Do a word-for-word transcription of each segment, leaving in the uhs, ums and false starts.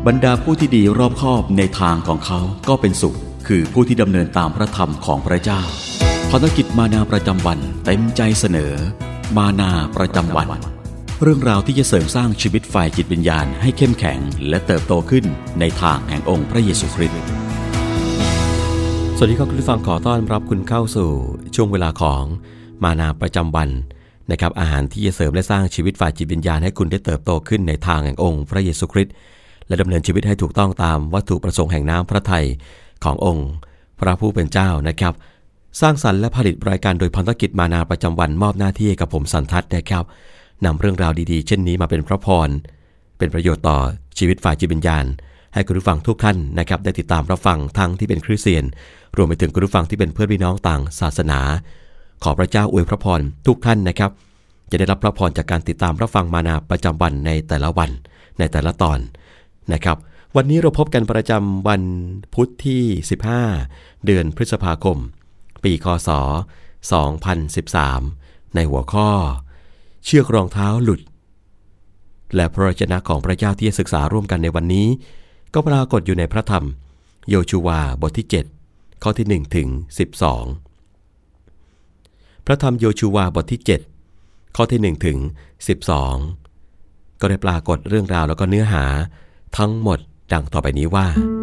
บรรดาผู้ที่ดีรอบคอบในทางของเขาก็เป็นสุขคือผู้ที่ดำเนินตามพระธรรมของพระเจ้าภารกิจมานาประจำวันเต็มใจเสนอมานาประจำวันเรื่องราวที่จะเสริมสร้างชีวิตฝ่ายจิตวิญญาณให้เข้มแข็งและเติบโตขึ้นในทางแห่งองค์พระเยซูคริสต์สวัสดีครับคุณผู้ฟังขอต้อนรับคุณเข้าสู่ช่วงเวลาของมานาประจำวันนะครับอาหารที่จะเสริมและสร้างชีวิตฝ่ายจิตวิญญาณให้คุณได้เติบโตขึ้นในทางแห่งองค์พระเยซูคริสต์และดำเนินชีวิตให้ถูกต้องตามวัตถุประสงค์แห่งน้ำพระทัยขององค์พระผู้เป็นเจ้านะครับสร้างสรรค์และผลิตรายการโดยพันธกิจมานาประจำวันมอบหน้าที่กับผมสันทัศน์นะครับนำเรื่องราวดีๆเช่นนี้มาเป็นพระพรเป็นประโยชน์ต่อชีวิตฝ่ายจิตวิญญาณให้คุณผู้ฟังทุกท่านนะครับได้ติดตามรับฟังทั้งที่เป็นคริสเตียนรวมไปถึงคุณผู้ฟังที่เป็นเพื่อนพี่น้องต่างศาสนาขอพระเจ้าอวยพระพรทุกท่านนะครับจะได้รับพระพรจากการติดตามรับฟังมานาประจำวันในแต่ละวันในแต่ละตอนนะครับวันนี้เราพบกันประจำวันพุธที่สิบห้าเดือนพฤษภาคมปีคศสองพันสิบสามในหัวข้อเชือกรองเท้าหลุดและพระวจนะของพระเจ้าที่จะศึกษาร่วมกันในวันนี้ก็ปรากฏอยู่ในพระธรรมโยชูวาบทที่เจ็ดข้อที่หนึ่งถึงสิบสองพระธรรมโยชูวาบทที่เจ็ดข้อที่หนึ่งถึงสิบสองก็ได้ปรากฏเรื่องราวแล้วก็เนื้อหาทั้งหมดดังต่อไปนี้ว่า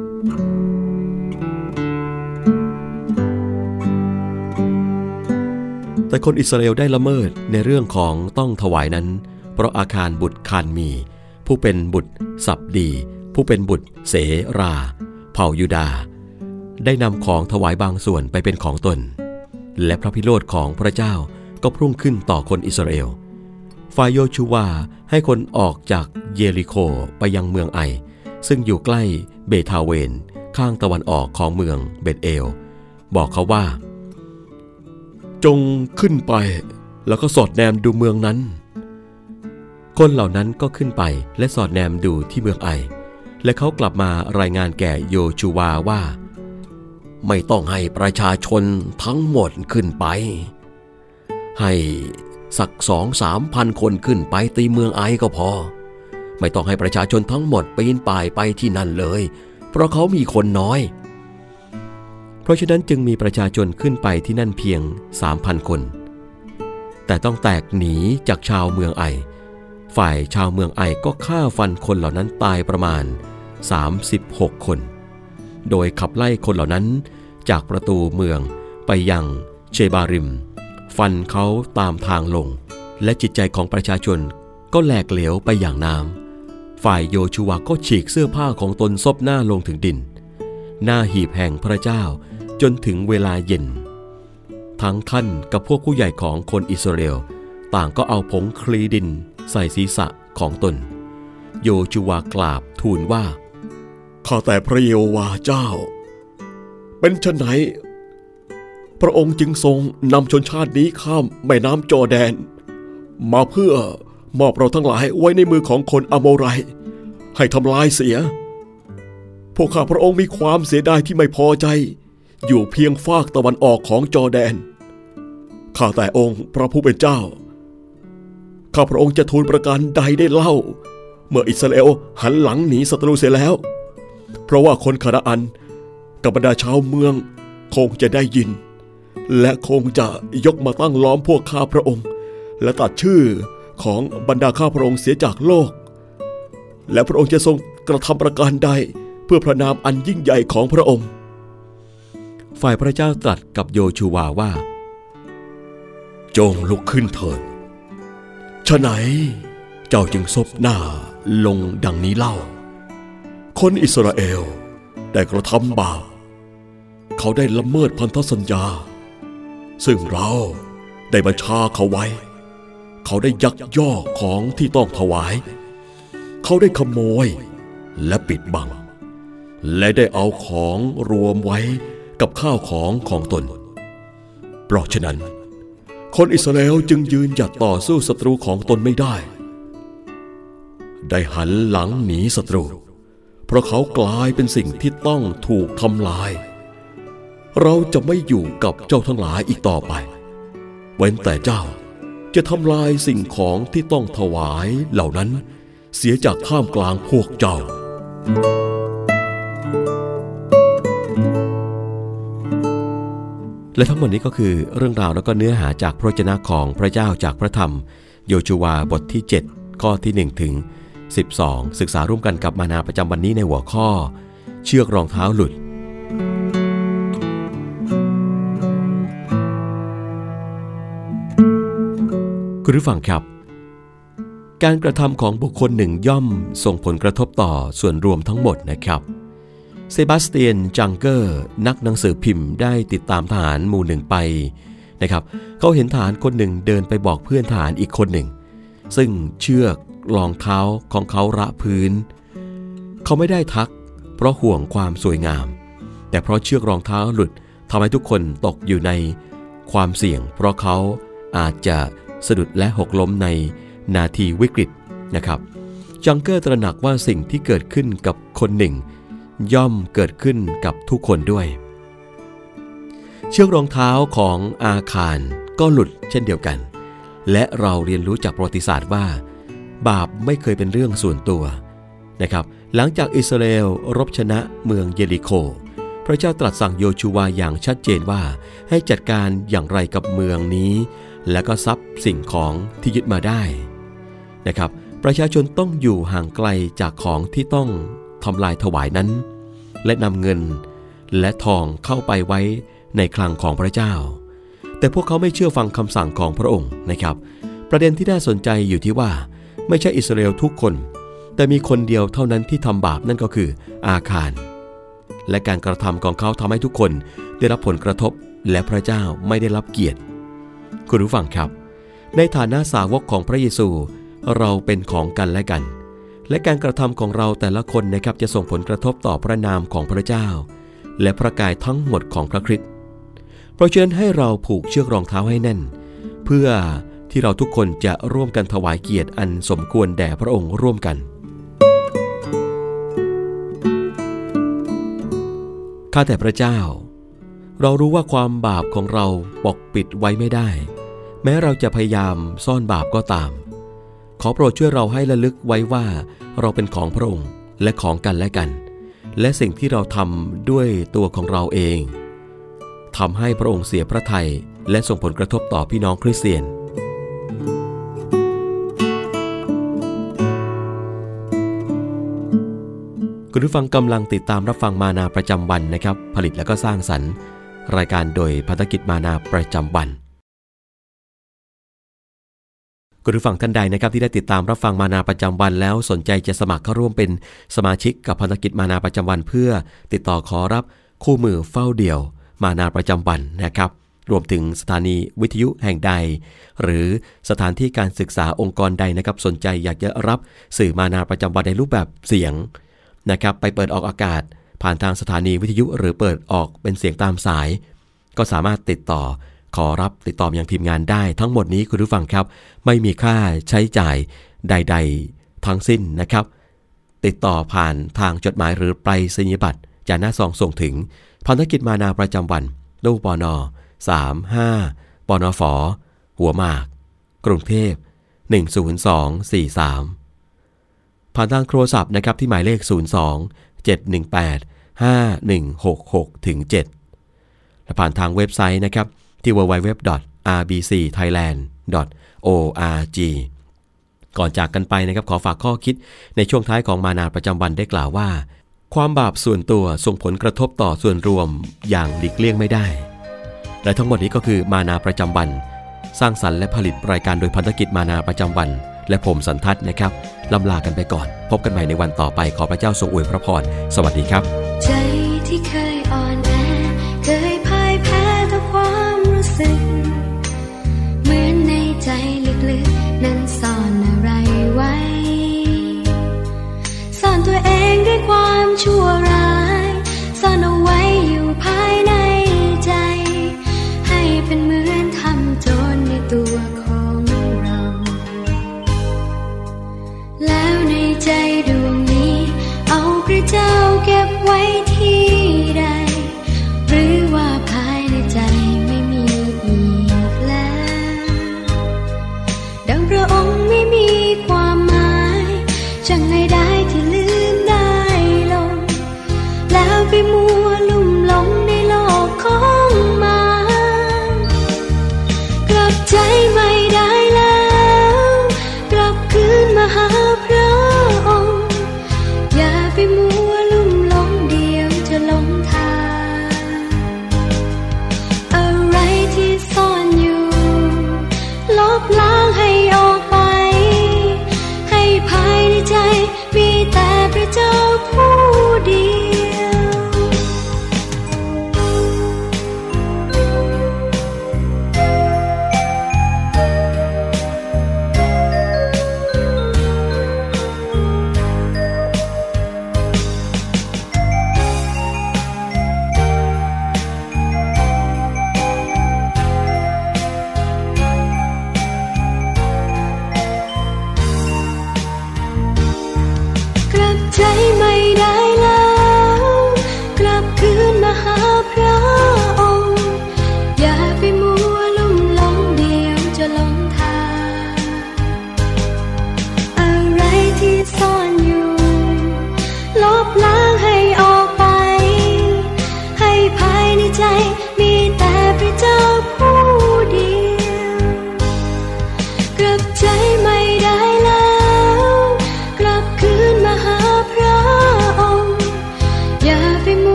แต่คนอิสราเอลได้ละเมิดในเรื่องของต้องถวายนั้นเพราะอาคารบุตรคานมีผู้เป็นบุตรสับดีผู้เป็นบุตรเสราเผ่ายูดาห์ได้นำของถวายบางส่วนไปเป็นของตนและพระพิโรธของพระเจ้าก็พุ่งขึ้นต่อคนอิสราเอลฝ่ายโยชูวาให้คนออกจากเยริโคไปยังเมืองไอซึ่งอยู่ใกล้เบทาเวนข้างตะวันออกของเมืองเบธเอลบอกเขาว่าจงขึ้นไปแล้วก็สอดแนมดูเมืองนั้นคนเหล่านั้นก็ขึ้นไปและสอดแนมดูที่เมืองไอและเขากลับมารายงานแก่โยชูวาว่าไม่ต้องให้ประชาชนทั้งหมดขึ้นไปให้สักสองสามพันคนขึ้นไปตีเมืองไอก็พอไม่ต้องให้ประชาชนทั้งหมดปีนป่ายไปที่นั่นเลยเพราะเขามีคนน้อยเพราะฉะนั้นจึงมีประชาชนขึ้นไปที่นั่นเพียง สามพัน คนแต่ต้องแตกหนีจากชาวเมืองไอฝ่ายชาวเมืองไอก็ฆ่าฟันคนเหล่านั้นตายประมาณสามสิบหกคนโดยขับไล่คนเหล่านั้นจากประตูเมืองไปยังเชบาริมฟันเขาตามทางลงและจิตใจของประชาชนก็แหลกเหลวไปอย่างน้ำฝ่ายโยชูวาก็ฉีกเสื้อผ้าของตนซบหน้าลงถึงดินหน้าหีบแห่งพระเจ้าจนถึงเวลาเย็นทั้งท่านกับพวกผู้ใหญ่ของคนอิสราเอลต่างก็เอาผงคลีดินใส่ศีรษะของตนโยชูวากราบทูลว่าข้าแต่พระเยโฮวาเจ้าเป็นไฉนพระองค์จึงทรงนำชนชาตินี้ข้ามแม่น้ำจอร์แดนมาเพื่อมอบเราทั้งหลายไว้ในมือของคนอโมไรให้ทำลายเสียพวกข้าพระองค์มีความเสียดายที่ไม่พอใจอยู่เพียงฟากตะวันออกของจอร์แดนข้าแต่องค์พระผู้เป็นเจ้าข้าพระองค์จะทูลประการใดได้เล่าเมื่ออิสราเอลหันหลังหนีศัตรูเสียแล้วเพราะว่าคนคานาอันกับบรรดาชาวเมืองคงจะได้ยินและคงจะยกมาตั้งล้อมพวกข้าพระองค์และตัดชื่อของบรรดาข้าพระองค์เสียจากโลกและพระองค์จะทรงกระทำประการใดเพื่อพระนามอันยิ่งใหญ่ของพระองค์ฝ่ายพระเจ้าตรัสกับโยชูวาว่าจงลุกขึ้นเถิดฉะไหนเจ้าจึงซบหน้าลงดังนี้เล่าคนอิสราเอลได้กระทำบาปเขาได้ละเมิดพันธสัญญาซึ่งเราได้บัญชาเขาไว้เขาได้ยักยอกของที่ต้องถวายเขาได้ขโมยและปิดบังและได้เอาของรวมไว้กับข้าวของของตนเพราะฉะนั้นคนอิสราเอลจึงยืนหยัดต่อสู้ศัตรูของตนไม่ได้ได้หันหลังหนีศัตรูเพราะเขากลายเป็นสิ่งที่ต้องถูกทำลายเราจะไม่อยู่กับเจ้าทั้งหลายอีกต่อไปเว้นแต่เจ้าจะทำลายสิ่งของที่ต้องถวายเหล่านั้นเสียจากท่ามกลางพวกเจ้าและทั้งหมดนี้ก็คือเรื่องราวและก็เนื้อหาจากพระวจนะของพระเจ้าจากพระธรรมโยชูวาบทที่เจ็ดข้อที่หนึ่งถึงสิบสองศึกษาร่วมกันกับมานาประจำวันนี้ในหัวข้อเชือกรองเท้าหลุดคุณผู้ฟังครับการกระทำของบุคคลหนึ่งย่อมส่งผลกระทบต่อส่วนรวมทั้งหมดนะครับเซบาสเตียนจังเกอร์นักหนังสือพิมพ์ได้ติดตามทหารหมู่หนึ่งไปนะครับเขาเห็นทหารคนหนึ่งเดินไปบอกเพื่อนทหารอีกคนหนึ่งซึ่งเชือกรองเท้าของเขาระพื้นเขาไม่ได้ทักเพราะห่วงความสวยงามแต่เพราะเชือกรองเท้าหลุดทำให้ทุกคนตกอยู่ในความเสี่ยงเพราะเขาอาจจะสะดุดและหกล้มในนาทีวิกฤตนะครับจังเกอร์ตระหนักว่าสิ่งที่เกิดขึ้นกับคนหนึ่งย่อมเกิดขึ้นกับทุกคนด้วยเชือกรองเท้าของอาคารก็หลุดเช่นเดียวกันและเราเรียนรู้จากประวัติศาสตร์ว่าบาปไม่เคยเป็นเรื่องส่วนตัวนะครับหลังจากอิสราเอลรบชนะเมืองเยริโคพระเจ้าตรัสสั่งโยชูวาอย่างชัดเจนว่าให้จัดการอย่างไรกับเมืองนี้และก็ทรัพย์สิ่งของที่ยึดมาได้นะครับประชาชนต้องอยู่ห่างไกลจากของที่ต้องทำลายถวายนั้นและนำเงินและทองเข้าไปไว้ในคลังของพระเจ้าแต่พวกเขาไม่เชื่อฟังคำสั่งของพระองค์นะครับประเด็นที่น่าสนใจอยู่ที่ว่าไม่ใช่อิสราเอลทุกคนแต่มีคนเดียวเท่านั้นที่ทำบาปนั่นก็คืออาคารและการกระทำของเขาทำให้ทุกคนได้รับผลกระทบและพระเจ้าไม่ได้รับเกียรติคุณผู้ฟังครับในฐานะสาวกของพระเยซูเราเป็นของกันและกันและการกระทำของเราแต่ละคนนะครับจะส่งผลกระทบต่อพระนามของพระเจ้าและพระกายทั้งหมดของพระคริสต์เพราะฉะนั้นให้เราผูกเชือกรองเท้าให้แน่นเพื่อที่เราทุกคนจะร่วมกันถวายเกียรติอันสมควรแด่พระองค์ร่วมกันข้าแต่พระเจ้าเรารู้ว่าความบาปของเราปกปิดไว้ไม่ได้แม้เราจะพยายามซ่อนบาปก็ตามขอโปรดช่วยเราให้ระลึกไว้ว่าเราเป็นของพระองค์และของกันและกันและสิ่งที่เราทำด้วยตัวของเราเองทำให้พระองค์เสียพระทัยและส่งผลกระทบต่อพี่น้องคริสเตียนคุณผู้ฟังกำลังติดตามรับฟังมานาประจำวันนะครับผลิตและก็สร้างสรรค์รายการโดยพันธกิจมานาประจำวันคุณผู้ฟังท่านใดนะครับที่ได้ติดตามรับฟังมานาประจำวันแล้วสนใจจะสมัครเข้าร่วมเป็นสมาชิกกับพันธกิจมานาประจำวันเพื่อติดต่อขอรับคู่มือเฝ้าเดี่ยวมานาประจำวันนะครับรวมถึงสถานีวิทยุแห่งใดหรือสถานที่การศึกษาองค์กรใดนะครับสนใจอยากจะรับสื่อมานาประจำวันในรูปแบบเสียงนะครับไปเปิดออกอากาศผ่านทางสถานีวิทยุหรือเปิดออกเป็นเสียงตามสายก็สามารถติดต่อขอรับติดต่อยังทีมงานได้ทั้งหมดนี้คุณผู้ฟังครับไม่มีค่าใช้จ่ายใดๆทั้งสิ้นนะครับติดต่อผ่านทางจดหมายหรือไปรษณียบัตรจากหน้าซองส่งถึงพันธกิจมานาประจำวันตู้ปนสามห้าปนฝหัวหมากกรุงเทพหนึ่งศูนย์สองสี่สามผ่านทางโทรศัพท์นะครับที่หมายเลขศูนย์ สอง เจ็ด หนึ่ง แปด ห้า หนึ่ง หก หก ถึง เจ็ดและผ่านทางเว็บไซต์นะครับที่ ดับเบิลยู ดับเบิลยู ดับเบิลยู ดอท อาร์ บี ซี ไทยแลนด์ ดอท โอ อาร์ จี ก่อนจากกันไปนะครับขอฝากข้อคิดในช่วงท้ายของมานาประจำวันได้กล่าวว่าความบาปส่วนตัวส่งผลกระทบต่อส่วนรวมอย่างหลีกเลี่ยงไม่ได้และทั้งหมดนี้ก็คือมานาประจำวันสร้างสรรค์และผลิตรายการโดยพันธกิจมานาประจำวันและผมสันทัศน์นะครับลำลากันไปก่อนพบกันใหม่ในวันต่อไปขอพระเจ้าทรงอวยพระพรสวัสดีครับใจที่เคยอ่อนแอเคยพ่ายแพ้ต่อความรู้สึกเหมือนในใจลึกๆนั้นซ่อนอะไรไว้ซ่อนตัวเองด้วยความชั่วร้ายซ่อนเอาไว้อยู่ภายในใจให้เป็นเหมือนทำโจรในตัวของเราแล้วในใจดวงนี้เอาพระเจ้าเก็บไว้ที่ใดหรือว่าภายในใจไม่มีอีกแล้วดังพระองค์ไม่มีความหมายจังไงได้ที่ลืมได้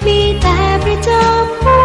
มีแต่พระเจ้าผู้